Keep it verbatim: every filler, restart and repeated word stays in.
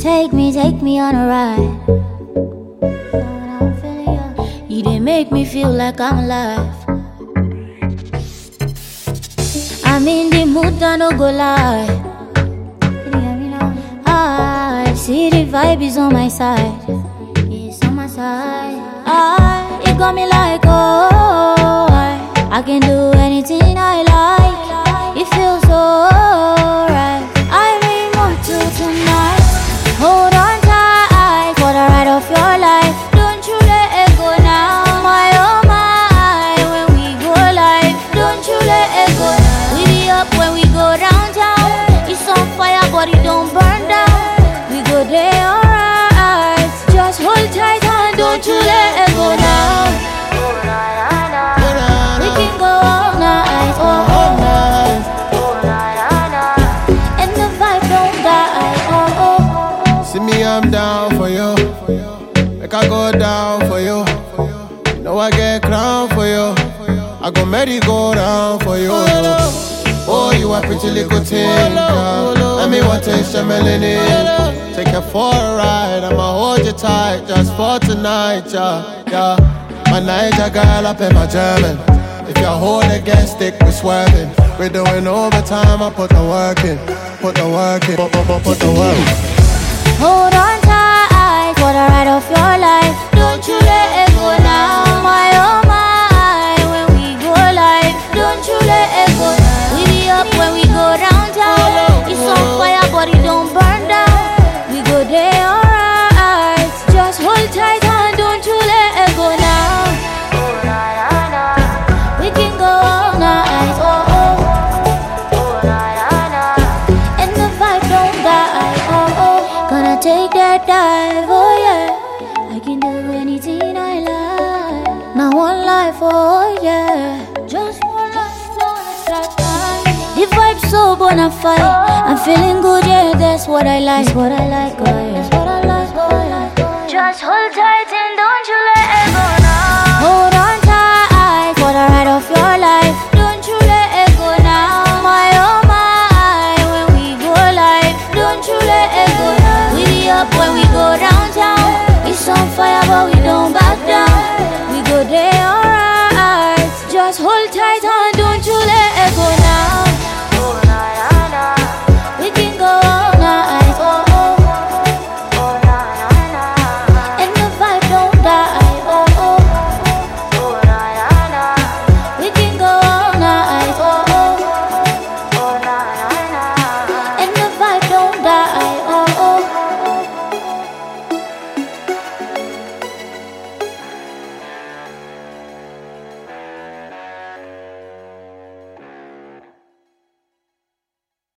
take me, take me on a ride. You didn't make me feel like I'm alive. I'm in the mood, I no go lie. I see the vibe is on my side. It's on my side. I, it got me like, oh, I, I can do anything I like. It feels so right. I need more to tonight. Hold on tight for the ride of your life. Don't you let it go now. My oh my, when we go live. Don't you let it go now. We be up when we go downtown. It's on fire but it don't burn down. We go there alright. Just hold tight and don't you let it go now. We can go all night, oh, all night. And the vibe don't die, oh, oh. See me, I'm down for you. Make I go down for you. You know I get crown for you. I go merry go down for you. Oh, you a pretty little thing, girl. Let me want to taste your melanin. Take you for a ride, I'ma hold you tight just for tonight, yeah, yeah. My Niger girl up in my German. If you hold against it, we swerving. We're doing overtime, I put the work in. Put the work in, put, put, put, put the work in. Hold on tight for the ride of your life. Don't you let it go now. My oh my, when we go live. Don't you let it go now. We be up when we go downtown. It's on fire but it don't burn down. We go there alright. Just hold tight and don't you let it go now. We can go all night, oh oh. And the vibe don't die, oh oh. Gonna take that dive, oh yeah. I can do anything I like. Now one life, oh yeah. Just one life, no extra time. The vibe's so bona fide. I'm feeling good, yeah, that's what I like. That's what I like, oh yeah. That's what I like, oh yeah. Just hold tight